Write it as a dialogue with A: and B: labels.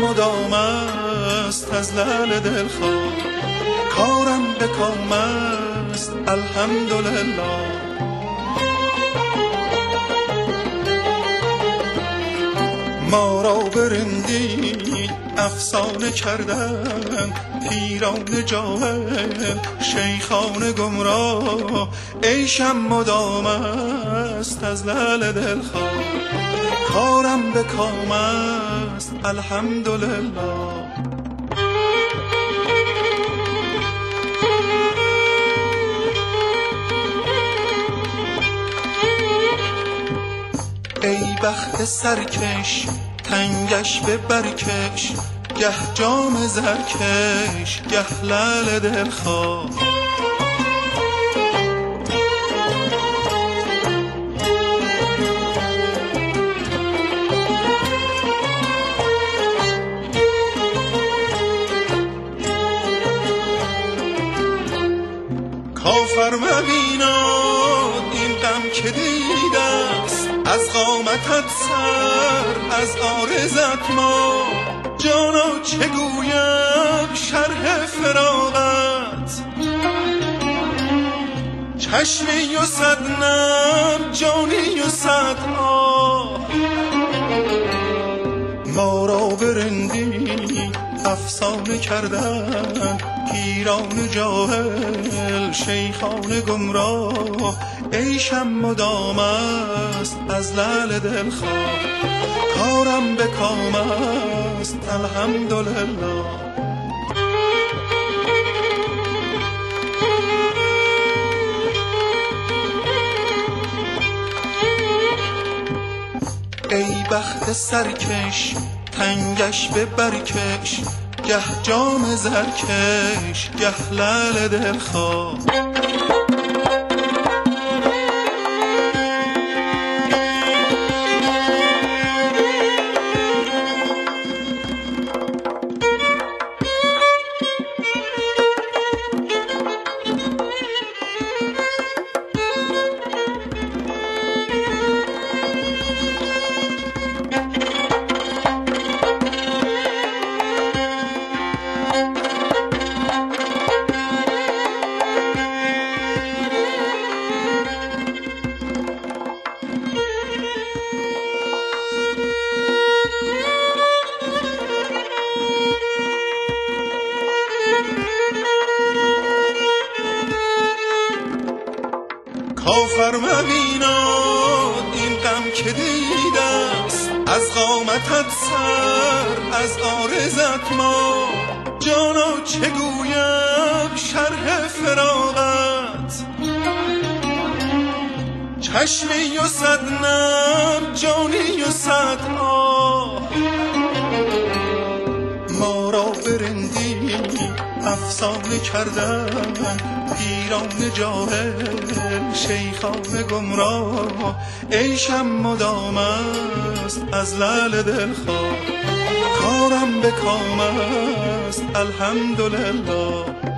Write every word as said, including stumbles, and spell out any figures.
A: مدام است از لعل دلخواه، کارم به کام است الحمدلله. ما را به رندی افسانه کردن پیران جاهل شیخان گمراه، عیشم مدام است از لعل دلخواه، کارم به کام است الحمدلله. ای بخت سرکش تنگش به برکش، گه جام زرکش گه لعل دلخواه. کافر مبیناد این غم که دیده است، از قامتت سر از عارضت ما. جانا چه گویم شرح فراقت، چشمی و صد نم جانی و صد آه. ما را به رندی افسانه کردن پیران جاهل شیخان گمراه، عیشم مدام است از لعل دلخواه، کارم به کام است الحمدلله. ای بخت سرکش تنگش به برکش، گه جام زرکش گه لعل دلخواه. کافر مبیناد این غم که دیده است، از قامتت سر از عارضت ما. جانا چه گویم شرح فراقت، چشمی و صد نم جانی و صد آه. ما را به رندی افسانه کردن پیران جاهل شیخان گمراه، عیشم مدام است از لعل دلخواه، کارم به کام است الحمدلله.